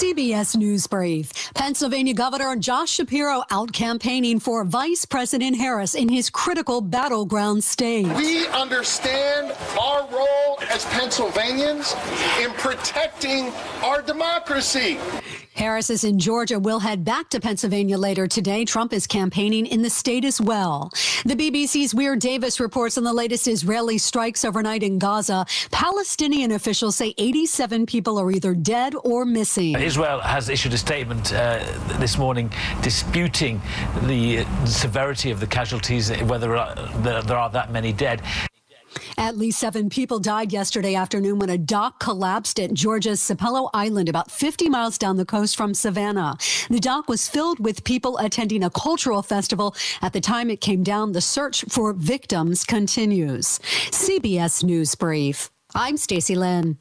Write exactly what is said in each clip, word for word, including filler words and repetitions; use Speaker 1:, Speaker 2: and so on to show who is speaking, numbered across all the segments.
Speaker 1: C B S News Brief. Pennsylvania Governor Josh Shapiro out campaigning for Vice President Harris in his critical battleground state.
Speaker 2: We understand our role as Pennsylvanians in protecting our democracy.
Speaker 1: Harris is in Georgia, will head back to Pennsylvania later today. Trump is campaigning in the state as well. The B B C's Weir Davis reports on the latest Israeli strikes overnight in Gaza. Palestinian officials say eighty-seven people are either dead or missing.
Speaker 3: Israel has issued a statement uh, this morning disputing the severity of the casualties, whether there are that many dead.
Speaker 1: At least seven people died yesterday afternoon when a dock collapsed at Georgia's Sapelo Island, about fifty miles down the coast from Savannah. The dock was filled with people attending a cultural festival. At the time it came down, the search for victims continues. C B S News Brief. I'm Stacey Lynn.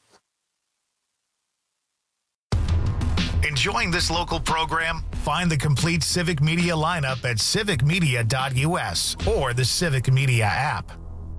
Speaker 4: Enjoying this local program? Find the complete Civic Media lineup at civic media dot u s or the Civic Media app.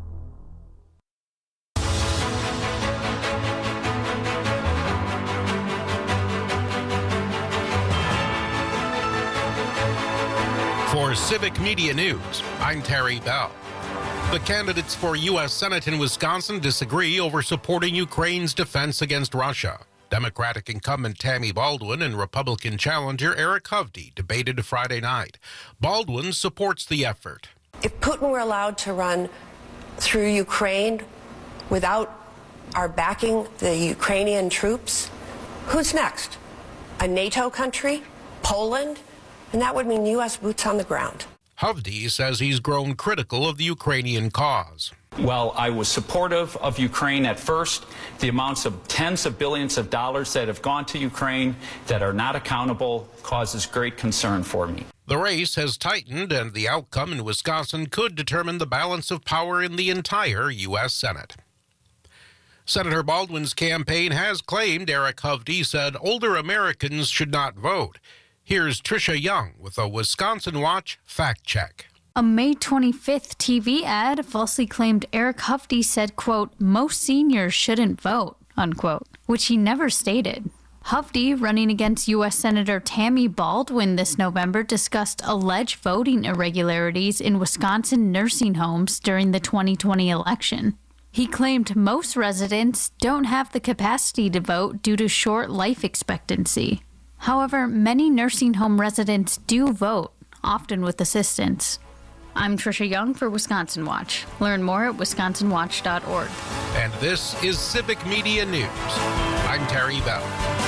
Speaker 5: For Civic Media News, I'm Terry Bell. The candidates for U S Senate in Wisconsin disagree over supporting Ukraine's defense against Russia. Democratic incumbent Tammy Baldwin and Republican challenger Eric Hovde debated Friday night. Baldwin supports the effort.
Speaker 6: If Putin were allowed to run through Ukraine without our backing the Ukrainian troops, who's next? A NATO country? Poland? And that would mean U S boots on the ground.
Speaker 5: Hovde says he's grown critical of the Ukrainian cause.
Speaker 7: Well, I was supportive of Ukraine at first. The amounts of tens of billions of dollars that have gone to Ukraine that are not accountable causes great concern for me.
Speaker 5: The race has tightened, and the outcome in Wisconsin could determine the balance of power in the entire U S Senate. Senator Baldwin's campaign has claimed Eric Hovde said older Americans should not vote. Here's Tricia Young with a Wisconsin Watch fact check.
Speaker 8: A May twenty-fifth T V ad falsely claimed Eric Hovde said, quote, most seniors shouldn't vote, unquote, which he never stated. Hovde, running against U S Senator Tammy Baldwin this November, discussed alleged voting irregularities in Wisconsin nursing homes during the twenty twenty election. He claimed most residents don't have the capacity to vote due to short life expectancy. However, many nursing home residents do vote, often with assistance. I'm Tricia Young for Wisconsin Watch. Learn more at wisconsin watch dot org.
Speaker 5: And this is Civic Media News. I'm Terry Bell.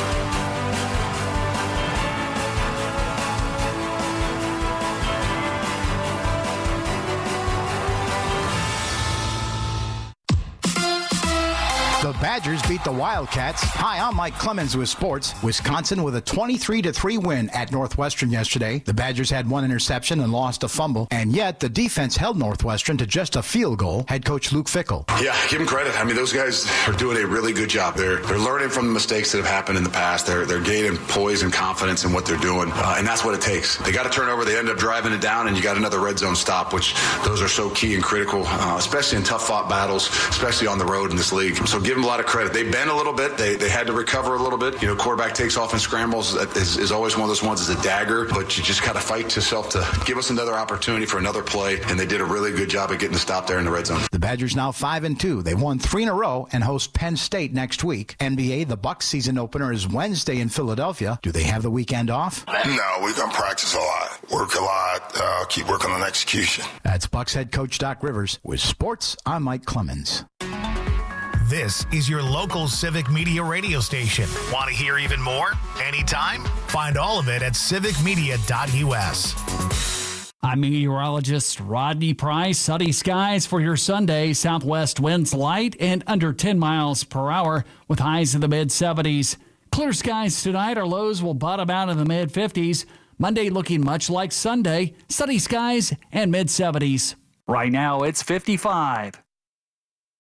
Speaker 9: The Badgers beat the Wildcats. Hi, I'm Mike Clemens with sports. Wisconsin with a twenty-three to three win at Northwestern yesterday. The Badgers had one interception and lost a fumble, and yet the defense held Northwestern to just a field goal. Head coach Luke Fickell.
Speaker 10: Yeah, give them credit. I mean, those guys are doing a really good job. They're they're learning from the mistakes that have happened in the past. They're they're gaining poise and confidence in what they're doing, uh, and that's what it takes. They got to turn over. They end up driving it down, and you got another red zone stop, which those are so key and critical, uh, especially in tough fought battles, especially on the road in this league. So give them a lot of credit. They bent a little bit. They they had to recover a little bit. You know, quarterback takes off and scrambles is, is always one of those ones is a dagger, but you just got to fight yourself to give us another opportunity for another play, and they did a really good job of getting the stop there in the red zone.
Speaker 9: The Badgers now five and two. They won three in a row and host Penn State next week. N B A, the Bucks season opener is Wednesday in Philadelphia. Do they have the weekend off?
Speaker 11: No, we're going to practice a lot, work a lot, uh, keep working on execution.
Speaker 9: That's Bucks head coach Doc Rivers. With sports, I'm Mike Clemens.
Speaker 4: This is your local Civic Media radio station. Want to hear even more? Anytime? Find all of it at civic media dot u s.
Speaker 12: I'm meteorologist Rodney Price. Sunny skies for your Sunday. Southwest winds light and under ten miles per hour with highs in the mid seventies. Clear skies tonight. Our lows will bottom out in the mid fifties. Monday looking much like Sunday. Sunny skies and mid seventies. Right now it's fifty-five.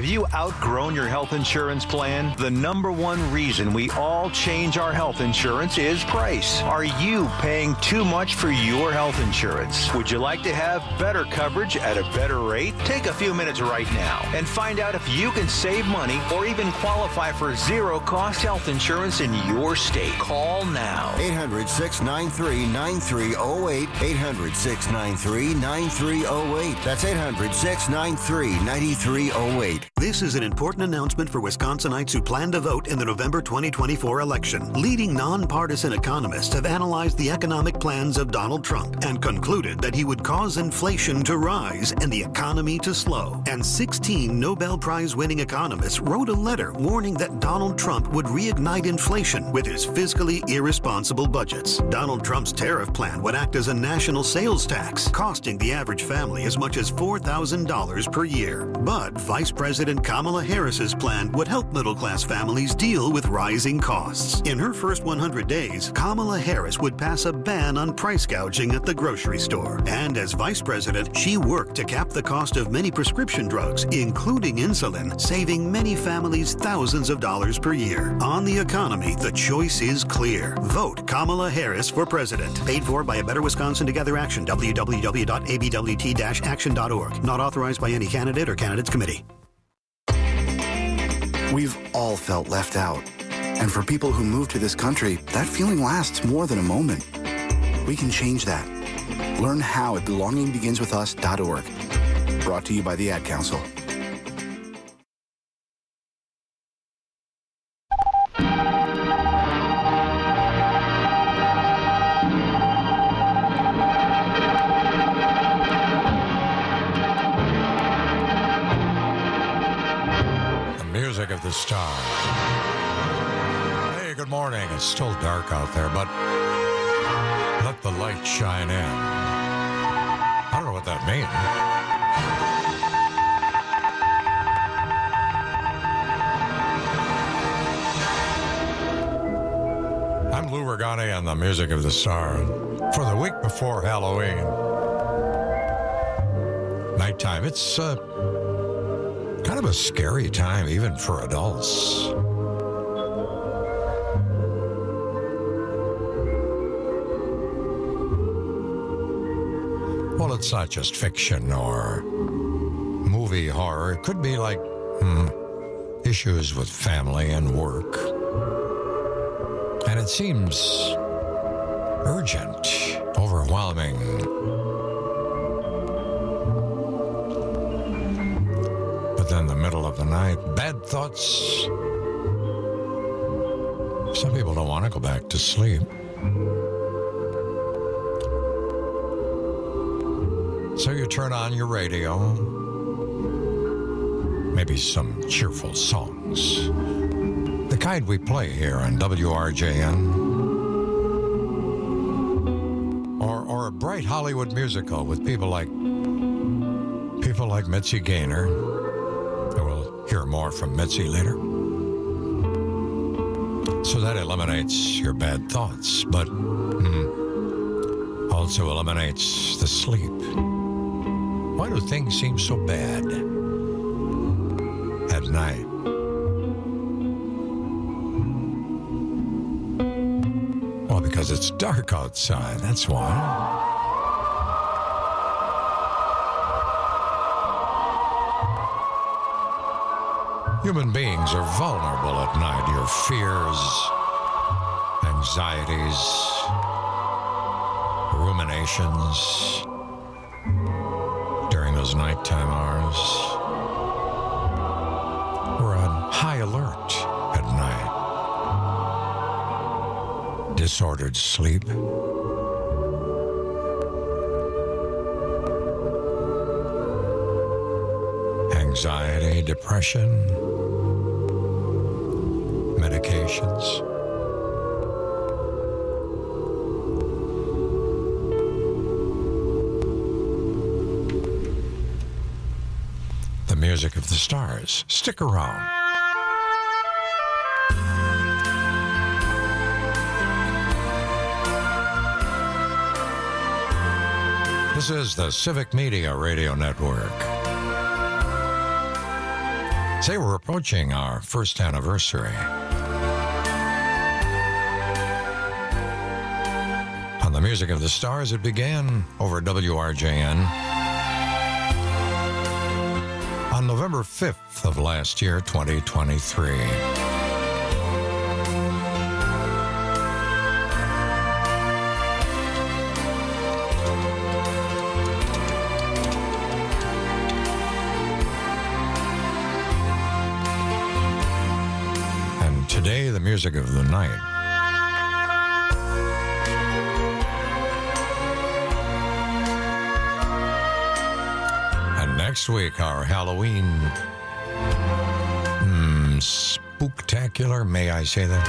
Speaker 13: Have you outgrown your health insurance plan? The number one reason we all change our health insurance is price. Are you paying too much for your health insurance? Would you like to have better coverage at a better rate? Take a few minutes right now and find out if you can save money or even qualify for zero-cost health insurance in your state. Call now.
Speaker 14: eight hundred, six nine three, nine three zero eight. eight hundred, six nine three, nine three zero eight. That's eight hundred, six nine three, nine three zero eight.
Speaker 15: This is an important announcement for Wisconsinites who plan to vote in the November twenty twenty-four election. Leading nonpartisan economists have analyzed the economic plans of Donald Trump and concluded that he would cause inflation to rise and the economy to slow. And sixteen Nobel Prize-winning economists wrote a letter warning that Donald Trump would reignite inflation with his fiscally irresponsible budgets. Donald Trump's tariff plan would act as a national sales tax, costing the average family as much as four thousand dollars per year. But Vice President Kamala Harris's plan would help middle-class families deal with rising costs. In her first one hundred days, Kamala Harris would pass a ban on price gouging at the grocery store. And as Vice President, she worked to cap the cost of many prescription drugs, including insulin, saving many families thousands of dollars per year. On the economy, the choice is clear. Vote Kamala Harris for president. Paid for by A Better Wisconsin Together Action, w w w dot a b w t dash action dot org. Not authorized by any candidate or candidates committee.
Speaker 16: We've all felt left out. And for people who move to this country, that feeling lasts more than a moment. We can change that. Learn how at belonging begins with us dot org. Brought to you by the Ad Council.
Speaker 17: Music of the Stars. Hey, good morning. It's still dark out there, but let the light shine in. I don't know what that means. I'm Lou Regani on the Music of the Stars. For the week before Halloween, nighttime, it's uh, kind of a scary time, even for adults. Well, it's not just fiction or movie horror. It could be like hmm, issues with family and work. And it seems urgent, overwhelming. But then the middle of the night, bad thoughts. Some people don't want to go back to sleep. So you turn on your radio, maybe some cheerful songs. The kind we play here on W R J N. Or, or a bright Hollywood musical with people like, people like Mitzi Gaynor. We'll hear more from Mitzi later. So that eliminates your bad thoughts, but mm, also eliminates the sleep. Why do things seem so bad at night? Well, because it's dark outside, that's why. Human beings are vulnerable at night. Your fears, anxieties, ruminations during those nighttime hours. We're on high alert at night. Disordered sleep. Anxiety, depression, medications. The Music of the Stars. Stick around. This is the Civic Media Radio Network. Say we're approaching our first anniversary. On the Music of the Stars, it began over W R J N on November fifth of last year, twenty twenty-three. Today, the music of the night. And next week, our Halloween mm, spooktacular, may I say that?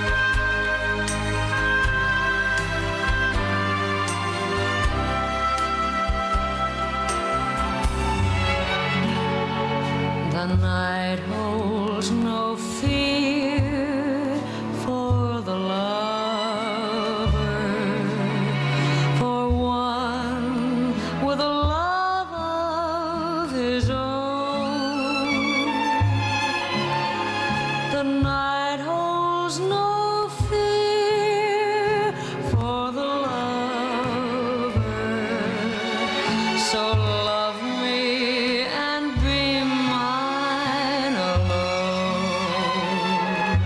Speaker 18: The night holds no fear for the lover, for one with a love of his own. The night holds no fear for the lover, so love me and be mine alone.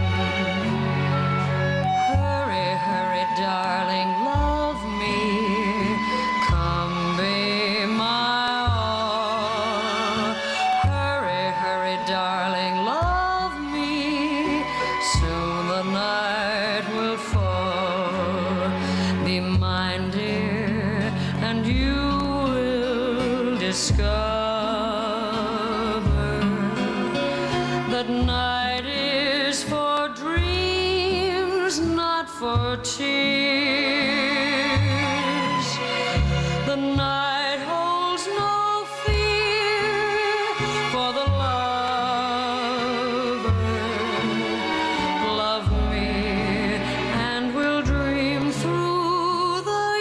Speaker 18: Hurry, hurry, darling, love me. Come be my all. Hurry, hurry, darling, love me. Soon the night will fall. Be mine, dear, and you will discover that night is for dreams, not for tears. The night holds no fear for the lover. Love me, and we'll dream through the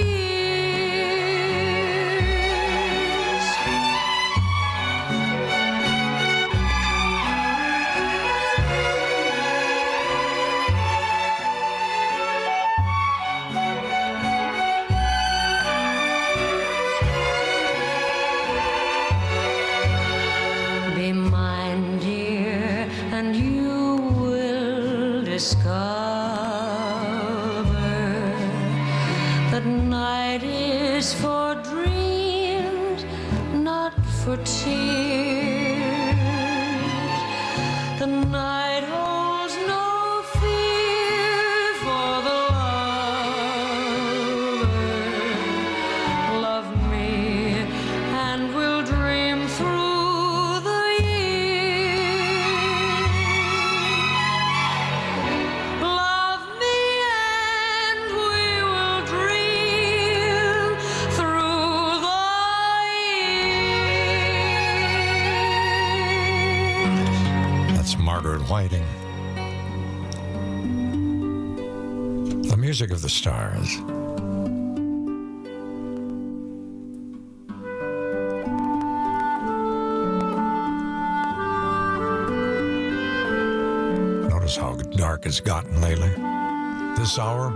Speaker 18: years. Be mine, dear, and you will discover that night is for dreams, not for tears. The night holds no fear for the lover. Love me, and we'll dream through the years. Love me, and we will dream through the years.
Speaker 17: That's Margaret Whiting. The Music of the Stars. Notice how dark it's gotten lately. This hour,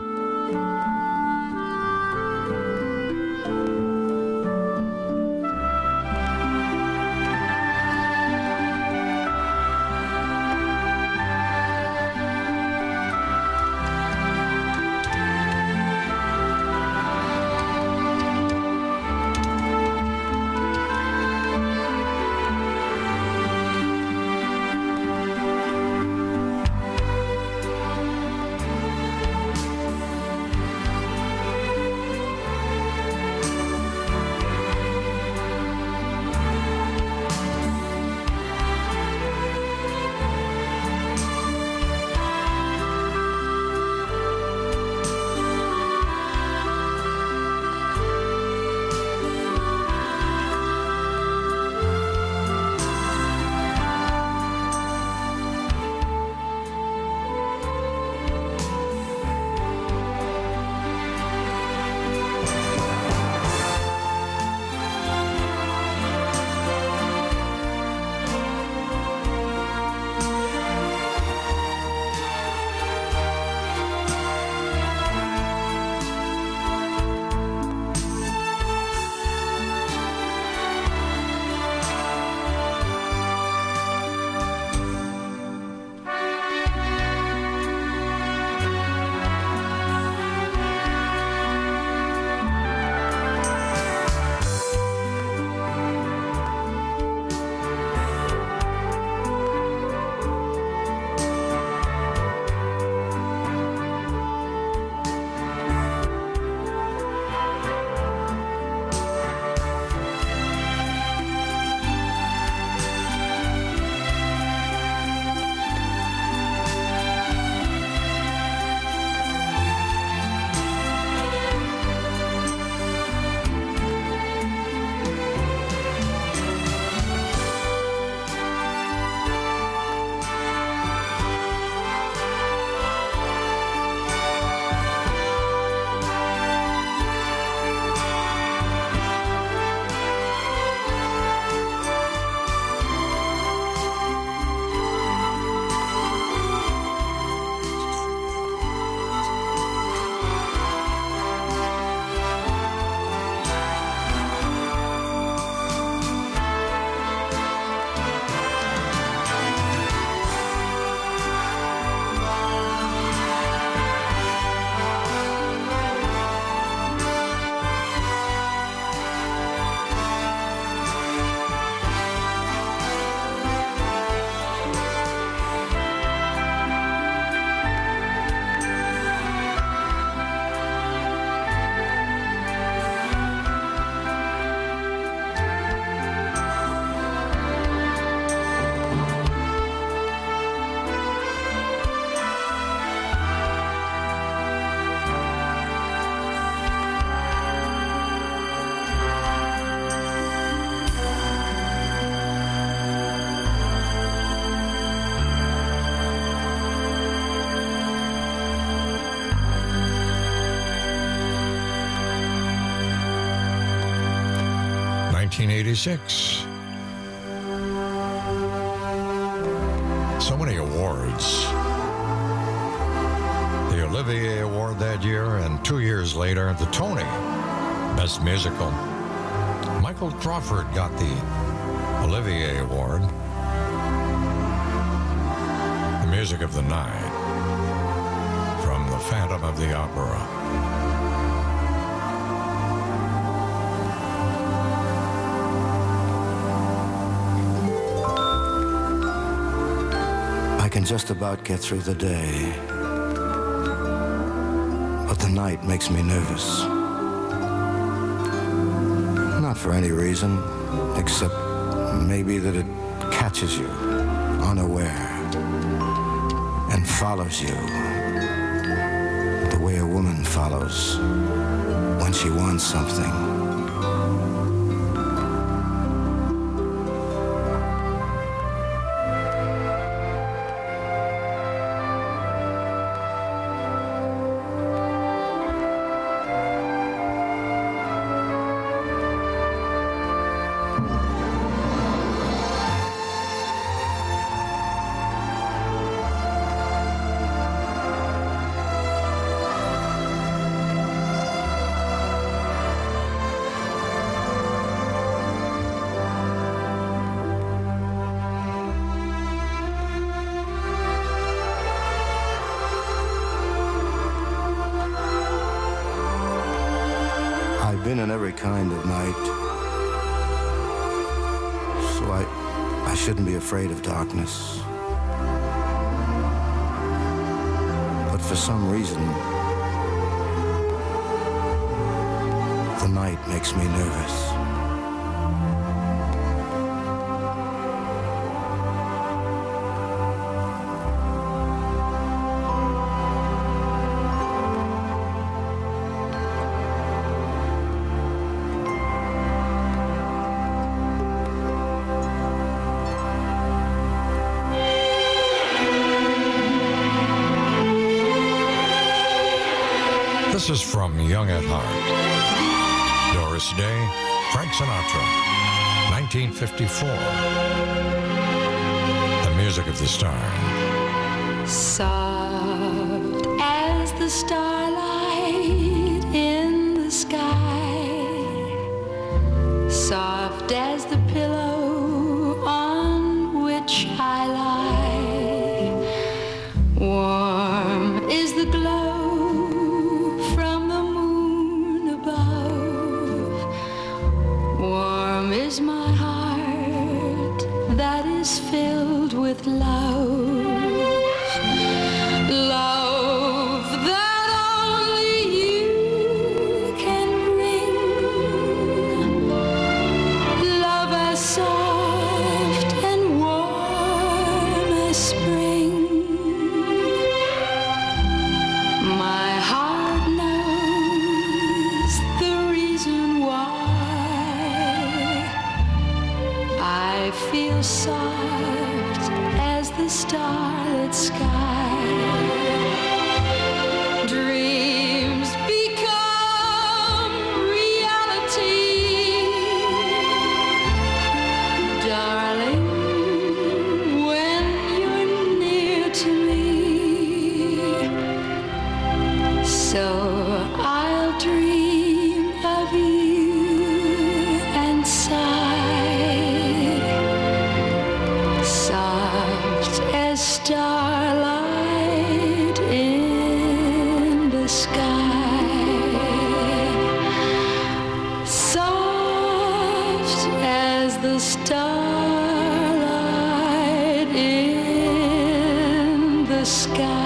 Speaker 17: nineteen eighty-six. So many awards. The Olivier Award that year, and two years later, the Tony Best Musical. Michael Crawford got the Olivier Award. The Music of the Night from The Phantom of the Opera.
Speaker 19: I can just about get through the day, but the night makes me nervous. Not for any reason, except maybe that it catches you unaware and follows you the way a woman follows when she wants something. I've been in every kind of night, so I, I shouldn't be afraid of darkness. But for some reason, the night makes me nervous.
Speaker 17: This is from Young at Heart. Doris Day, Frank Sinatra, nineteen fifty-four. The Music of the Stars.
Speaker 18: Soft as the starlight in the sky, soft as the pillow on which I lie, warm is the glow is my heart that is filled with love, love that only you can bring, love as soft and warm as spring. My heart knows the reason why I feel soft as the starlit sky. Dreams become reality, darling, when you're near to me. So I'll dream of you and sigh, soft as starlight in the sky, soft as the starlight in the sky.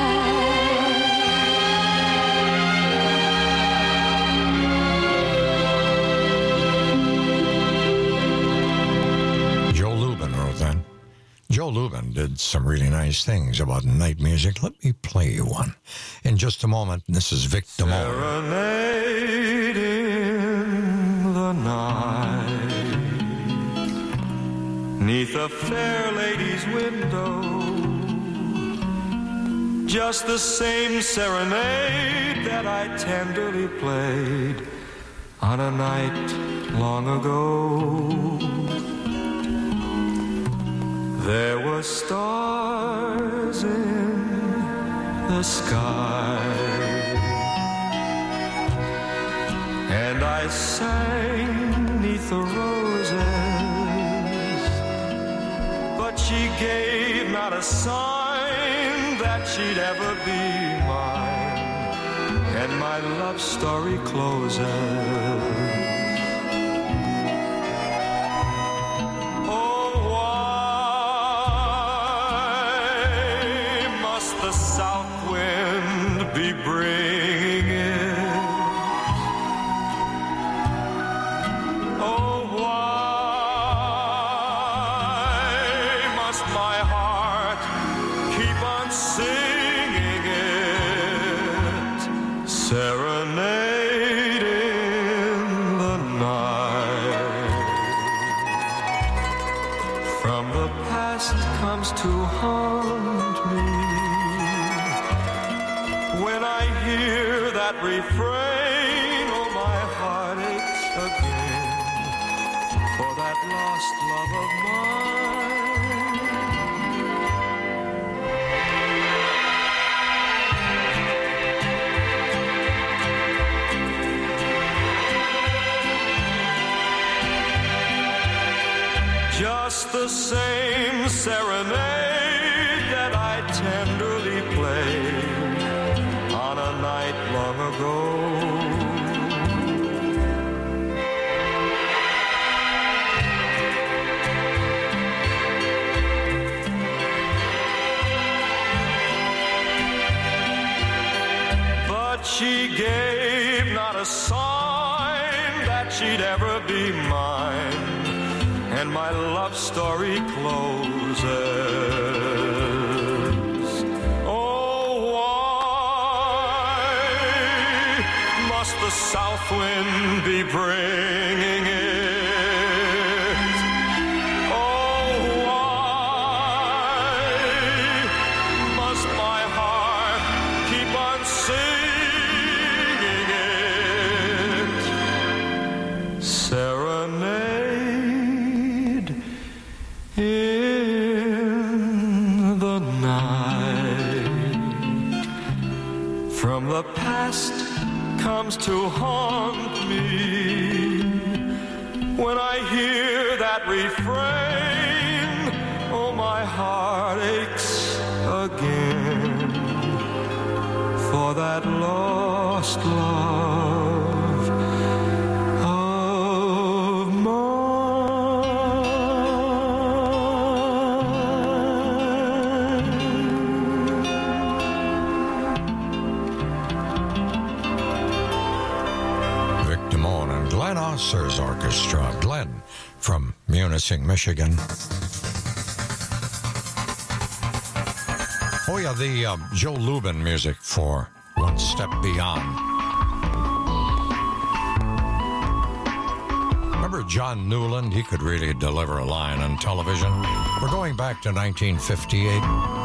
Speaker 17: Joe Lubin did some really nice things about night music. Let me play you one in just a moment. This is Vic Damone.
Speaker 20: Serenade in the night, 'neath a fair lady's window, just the same serenade that I tenderly played on a night long ago. There were stars in the sky, and I sang 'neath the roses, but she gave not a sign that she'd ever be mine, and my love story closes. Oh, why must the south wind be bringing it? Oh, why must my heart keep on singing it? Serenade in the night. From the past comes to haunt me when I hear that refrain. Oh, my heart aches again for that lost love of mine. Just the same serenade that I tenderly played on a night long ago. But she gave not a sign that she'd ever be mine, and my love story closes. Oh, why must the south wind be bringing it? Oh, why must my heart keep on singing it? Serenade in the night. From the past comes to haunt me when I hear that refrain. Oh, my heart aches again for that lost love of
Speaker 17: Vic Damone and Glenn Osser's orchestra. Glenn from Munising, Michigan. Oh, yeah, the uh, Joe Lubin music for One Step Beyond. Remember John Newland? He could really deliver a line on television. We're going back to nineteen fifty-eight.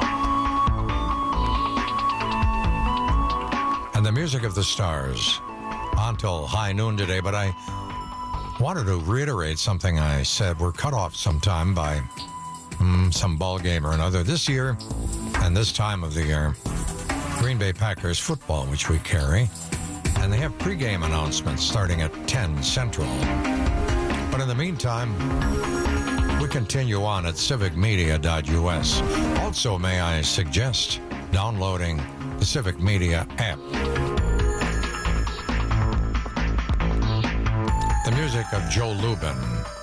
Speaker 17: And the music of the stars until high noon today, but I wanted to reiterate something I said. We're cut off sometime by mm, some ball game or another. This year and this time of the year, Green Bay Packers football, which we carry, and they have pregame announcements starting at ten Central. But in the meantime, we continue on at civic media dot U S. Also, may I suggest downloading the Civic Media app. The music of Joe Lubin.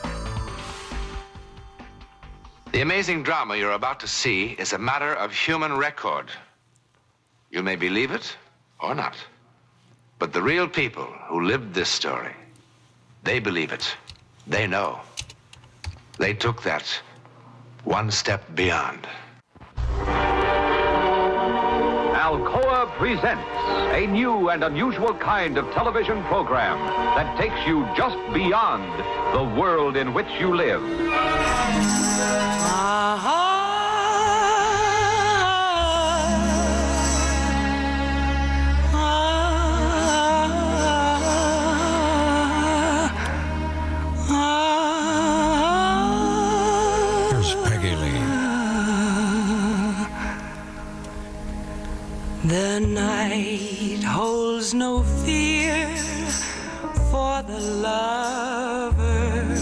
Speaker 21: The amazing drama you're about to see is a matter of human record. You may believe it or not, but the real people who lived this story, they believe it. They know. They took that one step beyond.
Speaker 22: Alcoa presents a new and unusual kind of television program that takes you just beyond the world in which you live.
Speaker 2: The night holds no fear for the lover,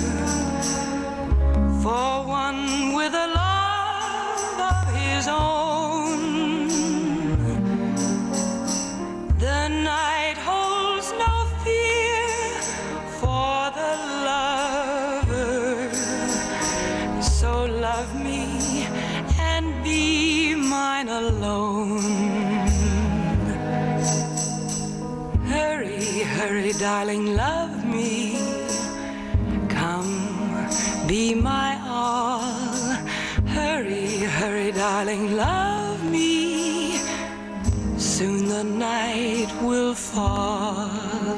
Speaker 2: for one with a love of his own. The night holds no fear for the lover, so love me and be mine alone. Hurry, hurry, darling, love me. Come, be my all. Hurry, hurry, darling, love me. Soon the night will fall.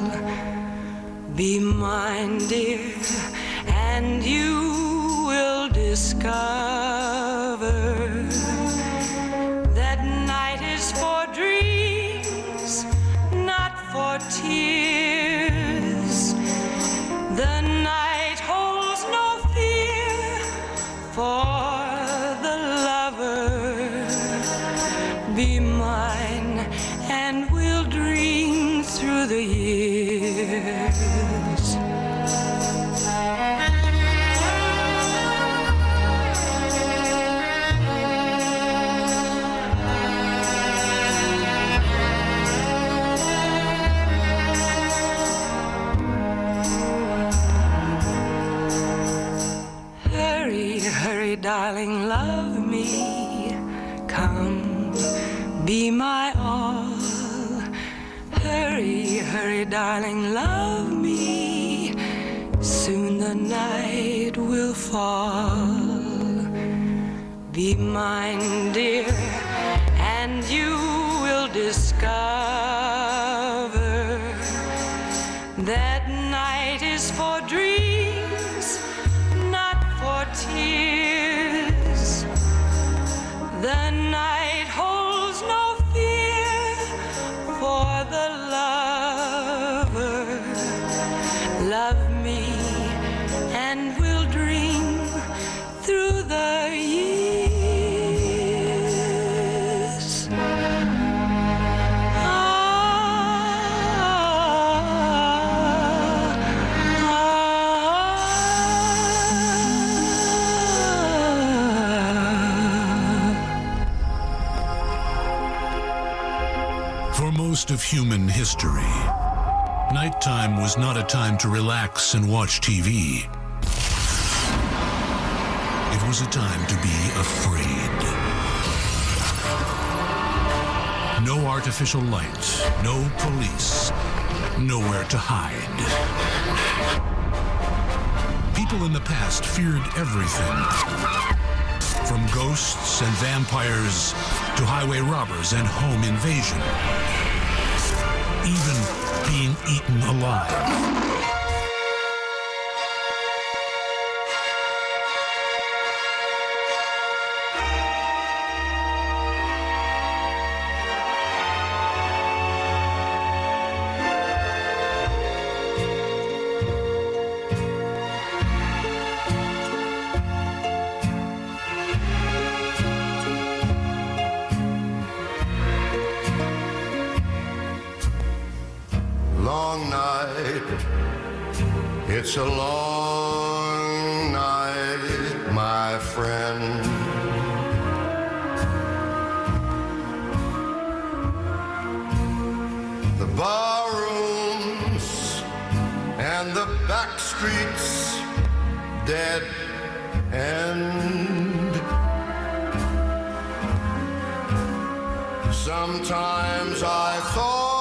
Speaker 2: Be mine, dear, and you will discover that night is for dreams, not for tears. The night holds no fear for the lover. Be mine and we'll dream through the years. Hurry, darling, love me. Come, be my all. Hurry, hurry, darling, love me. Soon the night will fall. Be mine, dear, and you will discover that night is for dreams, not for tears. The night holds no fear for the lover. Love me and we'll dream through the years.
Speaker 3: For most of human history, nighttime was not a time to relax and watch T V. It was a time to be afraid. No artificial light, no police, nowhere to hide. People in the past feared everything, from ghosts and vampires to highway robbers and home invasion. Even being eaten alive.
Speaker 23: Long night, it's a long night, my friend. The barrooms and the back streets dead end. Sometimes I thought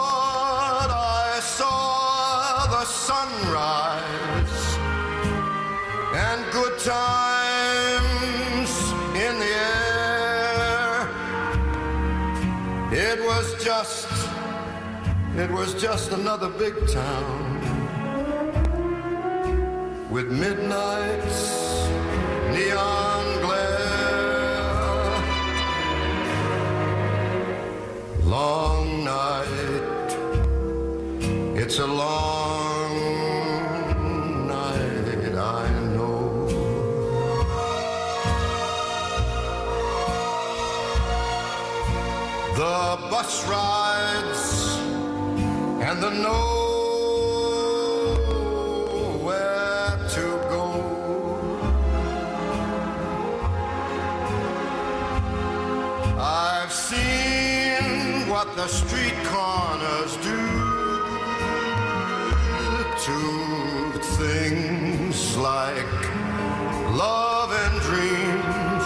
Speaker 23: sunrise and good times in the air. It was just, it was just another big town with midnight's neon glare. Long night, it's a long the bus rides, and the nowhere to go. I've seen what the street corners do to things like love and dreams.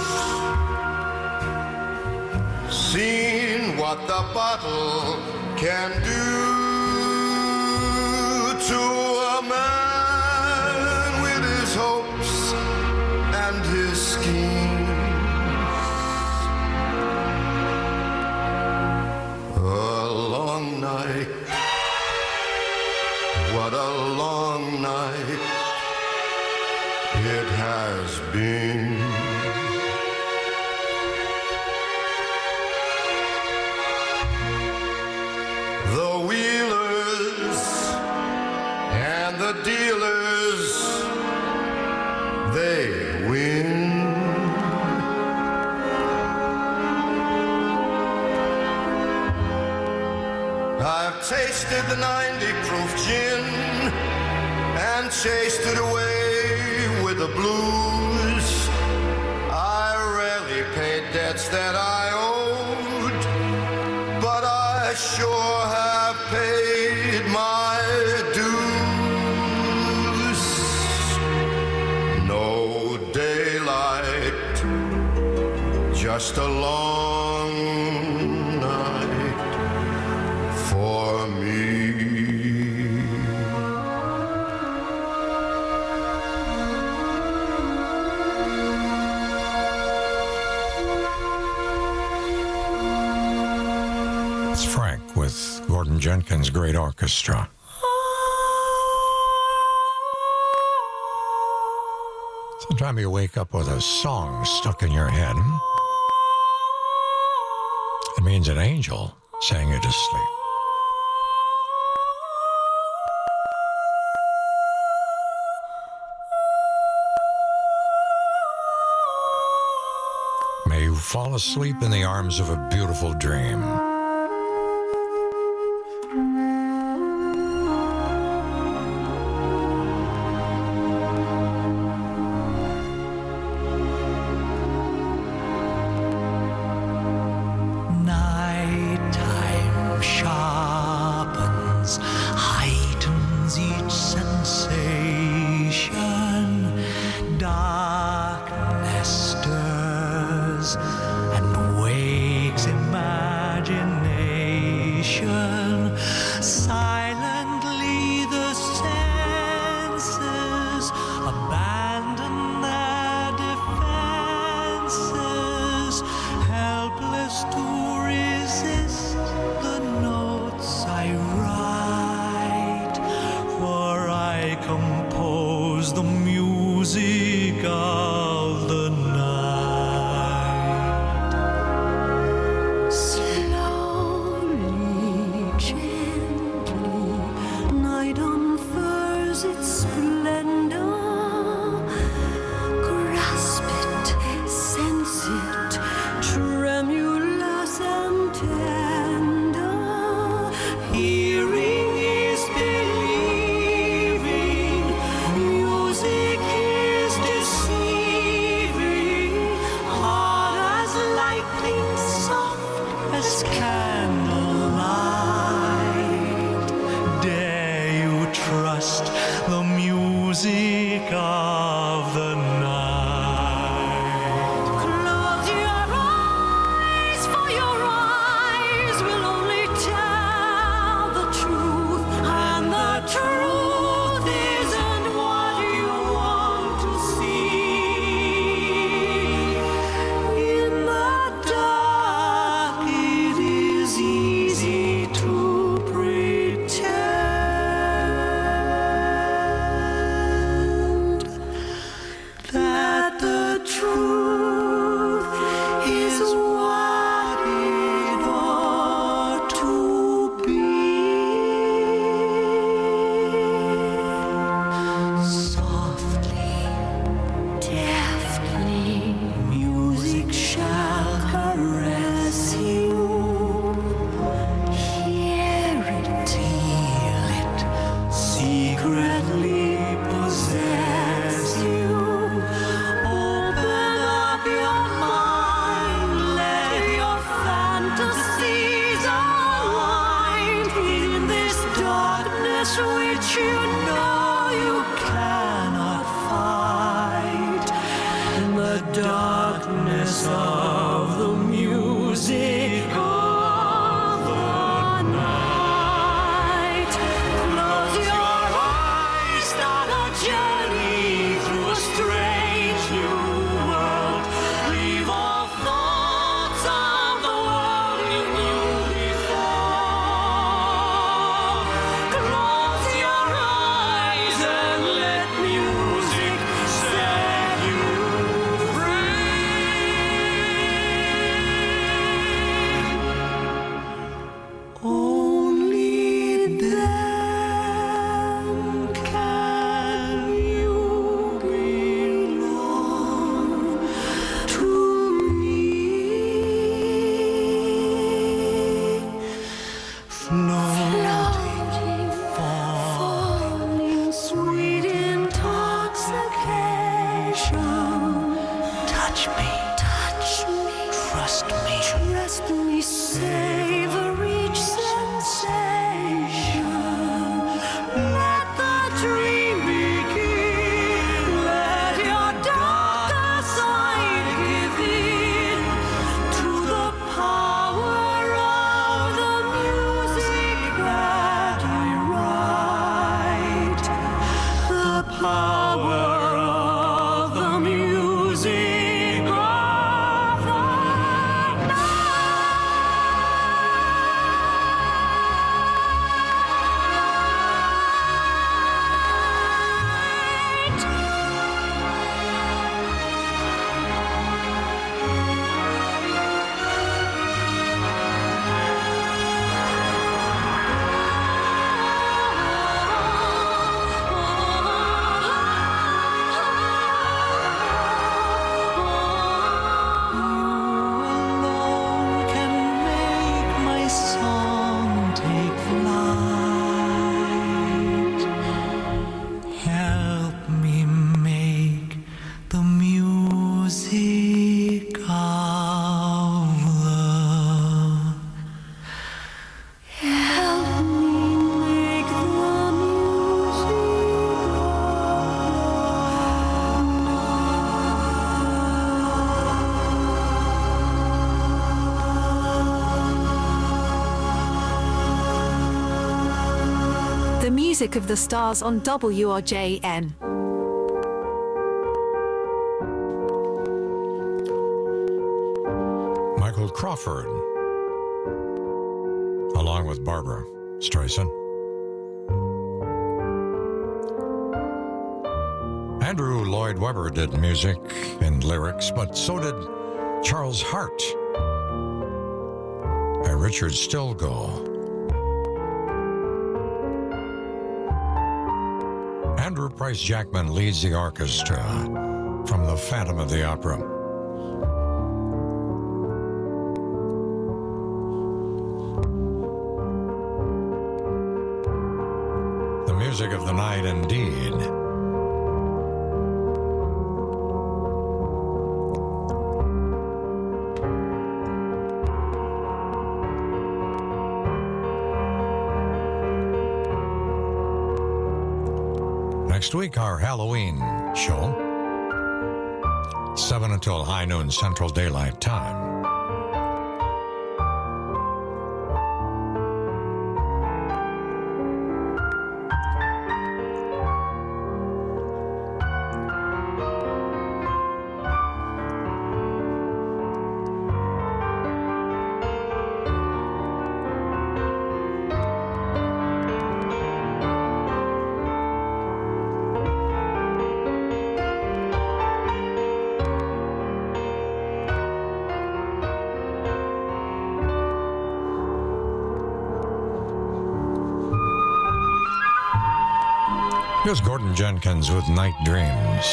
Speaker 23: Seen what the bottle can do to a man with his hopes and his schemes. A long night, what a long night it has been. The wheelers and the dealers, they win. I've tasted the ninety proof gin and chased it away with the blues. I rarely paid debts that I owed, but I sure have paid my dues. No daylight, just a long night for me.
Speaker 17: It's Frank with Gordon Jenkins' great orchestra. Sometimes you wake up with a song stuck in your head. It means an angel sang you to sleep. May you fall asleep in the arms of a beautiful dream.
Speaker 2: Nighttime sharpens, heightens each sensation. Darkness stirs and wakes imagination. Silently the senses abandon their defenses, helpless to resist the notes I write, for I compose the music of the night. Slowly, gently, night unfurls its splendor. Grasp it, sense it, tremulous and tender. Hearing is believing, music is deceiving. Hard as lightning, soft as candlelight. Dare you trust the music of the night? Close your eyes, for your eyes will only tell the truth, and the truth isn't what you want to see. In the dark Trust me, savor each sensation. Let the dream begin. Let your darker side give in to the power of the music that I write. The power of the music of the alone can make my song take flight. Help me make the music of the. Help me make the
Speaker 1: The music of the stars on W R J N.
Speaker 17: Michael Crawford, along with Barbara Streisand. Andrew Lloyd Webber did music and lyrics, but so did Charles Hart and Richard Stilgoe. Andrew Price Jackman leads the orchestra from The Phantom of the Opera. The music of the night, indeed. Next week, our Halloween show, seven until high noon Central Daylight Time. Here's Gordon Jenkins with Night Dreams.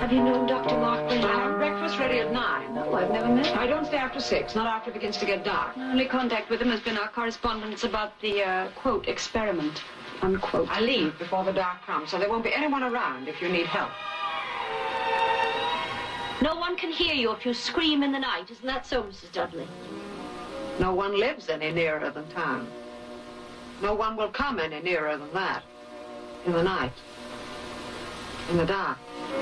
Speaker 6: Have you known Doctor Lockwood?
Speaker 7: I have breakfast ready at nine.
Speaker 6: No, I've never met him.
Speaker 7: I don't stay after six, not after it begins to get dark.
Speaker 6: My only contact with him has been our correspondence about the, uh, quote, experiment, unquote.
Speaker 7: I leave before the dark comes, so there won't be anyone around if you need help.
Speaker 6: No one can hear you if you scream in the night. Isn't that so, Missus Dudley?
Speaker 7: No one lives any nearer than town. No one will come any nearer than that. In the night. In the dark.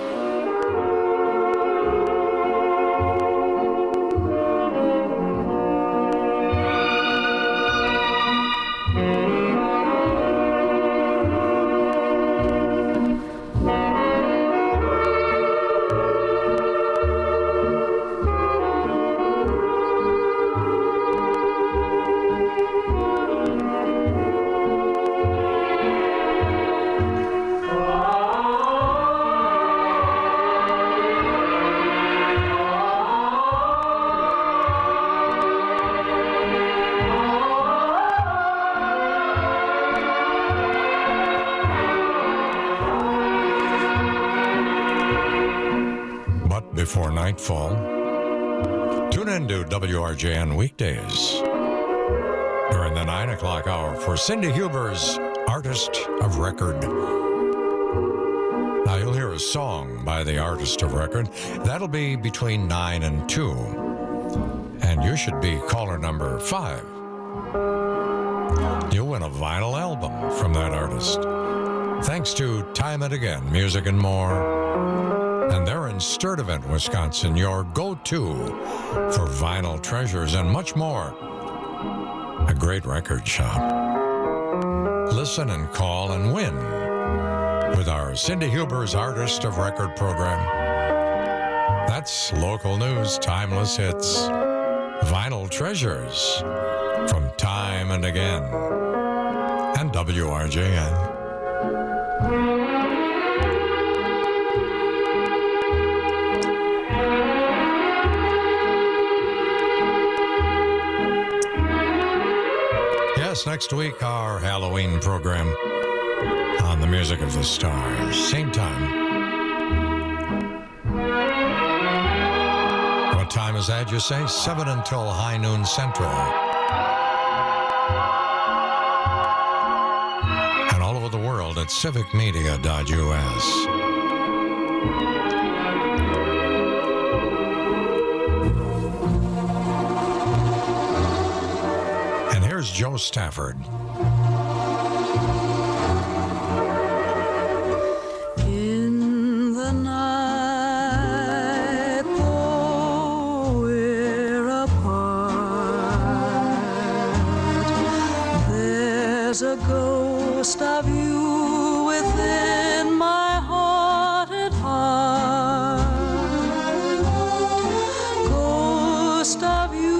Speaker 17: Before nightfall, tune in to W R J N weekdays during the nine o'clock hour for Cindy Huber's Artist of Record. Now you'll hear a song by the Artist of Record. That'll be between nine and two. And you should be caller number five. You'll win a vinyl album from that artist. Thanks to Time and Again, Music and More. And they're in Sturtevant, Wisconsin, your go-to for vinyl treasures and much more. A great record shop. Listen and call and win with our Cindy Huber's Artist of Record program. That's local news, timeless hits, vinyl treasures from Time and Again and W R J N. Yes, next week, our Halloween program on the Music of the Stars. Same time. What time is that, you say? seven until high noon Central. And all over the world at civic media dot U S. Here's Joe Stafford.
Speaker 2: In the night, though we're apart, there's a ghost of you within my haunted heart. Ghost of you,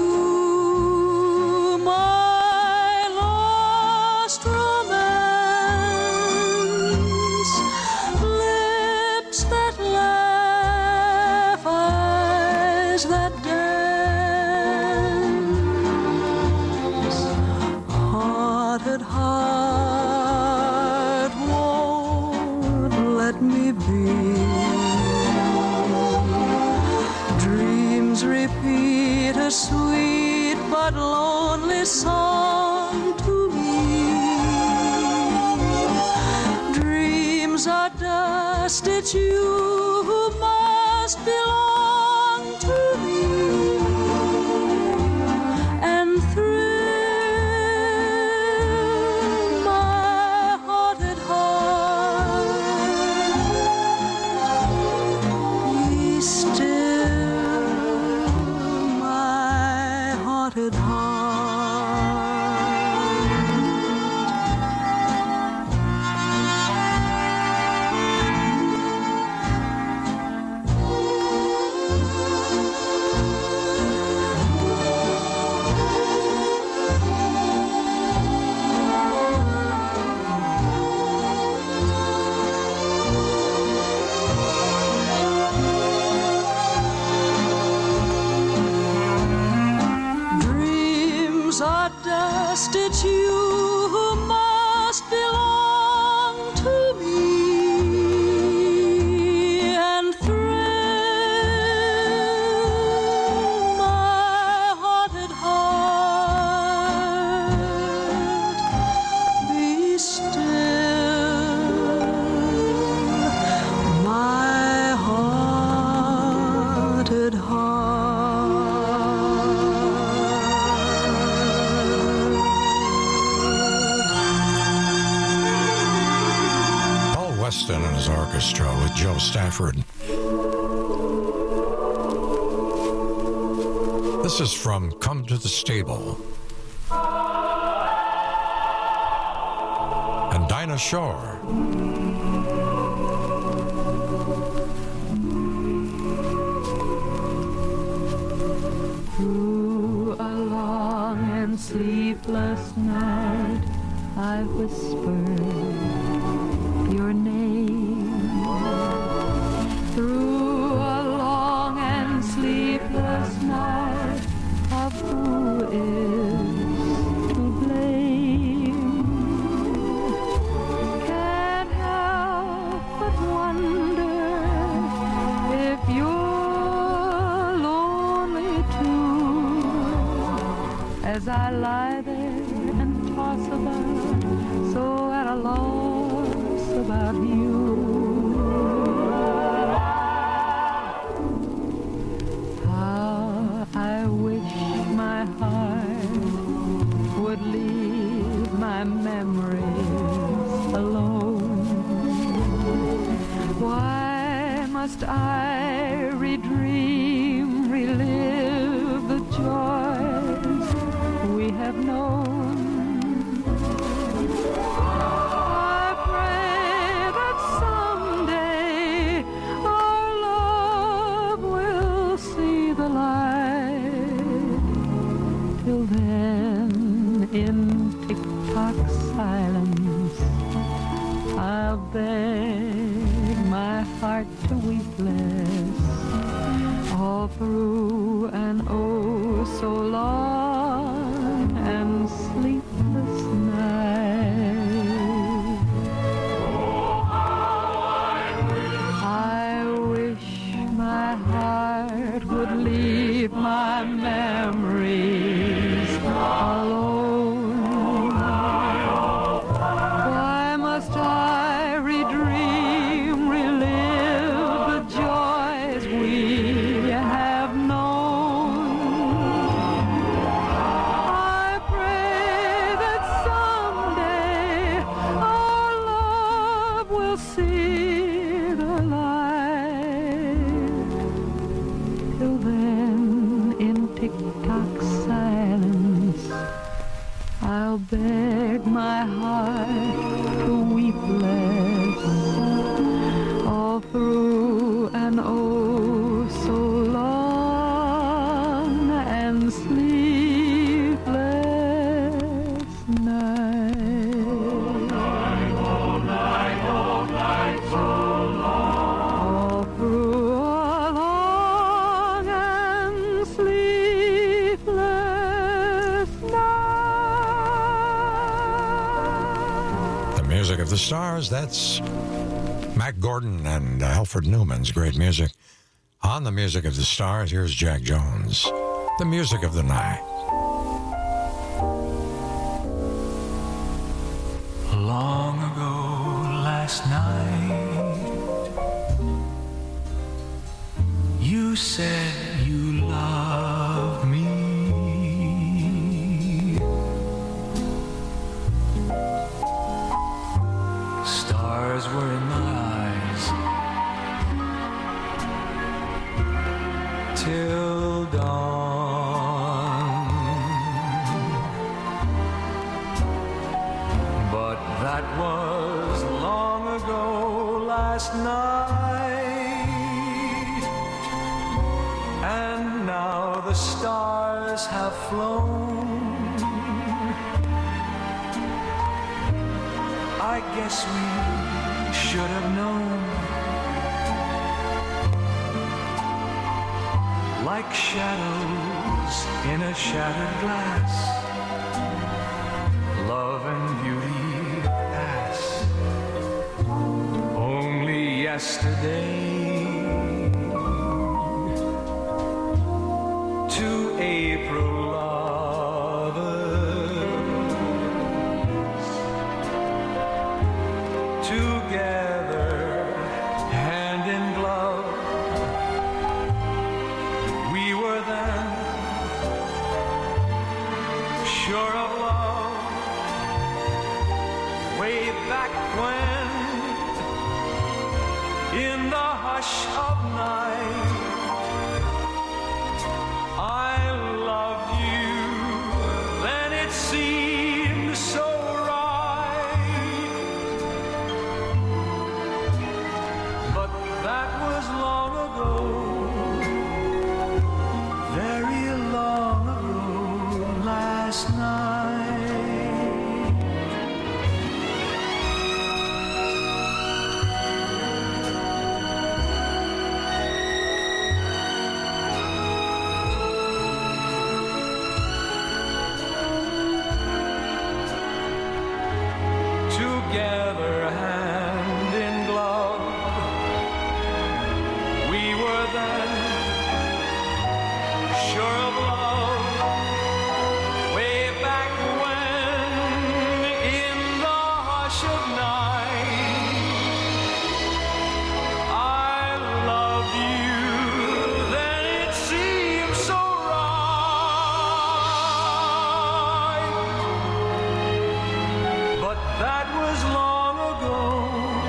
Speaker 2: sweet but lonely song to me. Dreams are dust, it's you who must belong to me. And through my haunted heart, be still haunted heart.
Speaker 17: Jazz Orchestra with Joe Stafford. This is from Come to the Stable. And Dinah Shore.
Speaker 18: Through a long and sleepless night, I whispered your name. Through a long and sleepless night, of who is to blame? Can't help but wonder if you're lonely too, as I lie there and toss about, so at a loss about you. How I wish my heart would leave my memories alone. Why must I redream, relive the joys we have known? I pray that someday our love will see the light. Till then, in tick-tock silence, I'll beg my heart to weep less all through an oh so long and sleepless night. Oh, how I wish, I wish my heart would leave my memories alone. Why must I redream, relive the joys we have known? I pray that someday our love will see the light. Till then, in tick-tock silence, I'll beg my heart to weep less all through an oh so long and sleepless night. Night, oh night, oh night, so long. All through a long and sleepless night.
Speaker 17: The music of the stars, that's Mac Gordon and uh, Alfred Newman's great music. On the music of the stars, here's Jack Jones. The music of the night.
Speaker 5: Long ago last night, you said you loved me. Stars were in my eyes till dawn, but that was long ago last night, and now the stars have flown. I guess we should have known, like shadows in a shattered glass, love and beauty pass. Only yesterday, two April lovers, together, hand in glove. We were then sure of love, way back when.
Speaker 20: in the hush of night. I loved you, then it seemed so right. But that was long ago, very long ago, last night. Together, hand in glove, we were then sure of love, way back when, in the hush of night. I loved you, then it seemed so right. But that was long ago,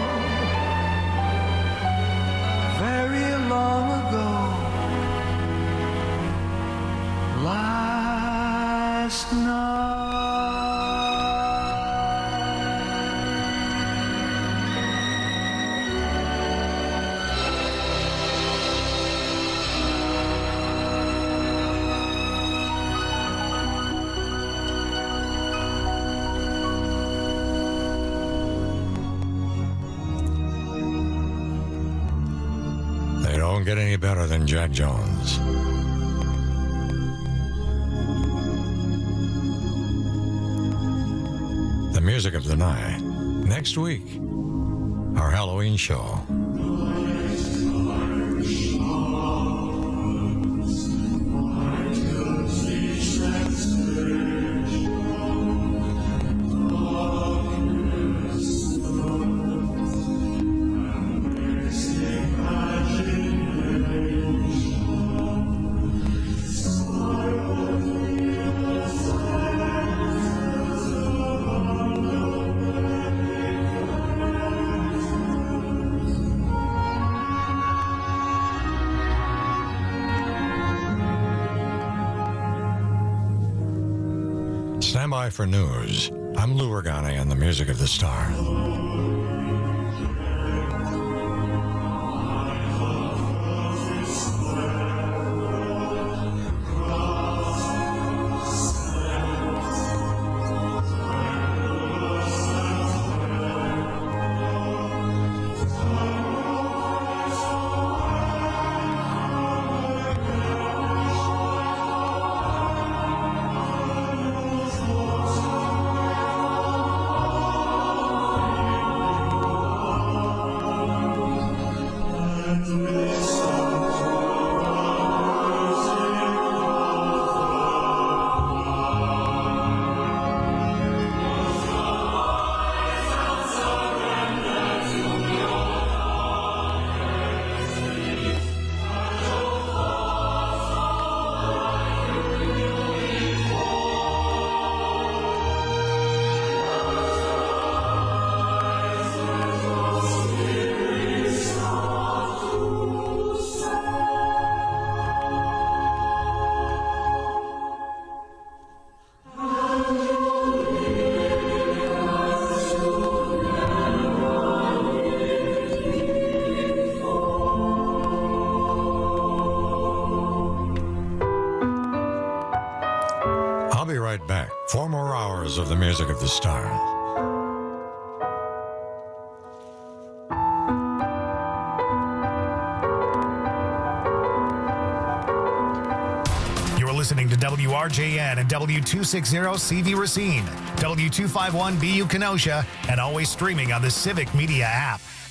Speaker 20: very long ago, last night.
Speaker 17: They don't get any better than Jack Jones. The music of the night. Next week, our Halloween show. Stand by for news. I'm Lou Ragani on the Music of the Star. I'll be right back. Four more hours of the Music of the Stars.
Speaker 4: You're listening to W R J N and W two sixty C V Racine, W two fifty-one B U Kenosha, and always streaming on the Civic Media app.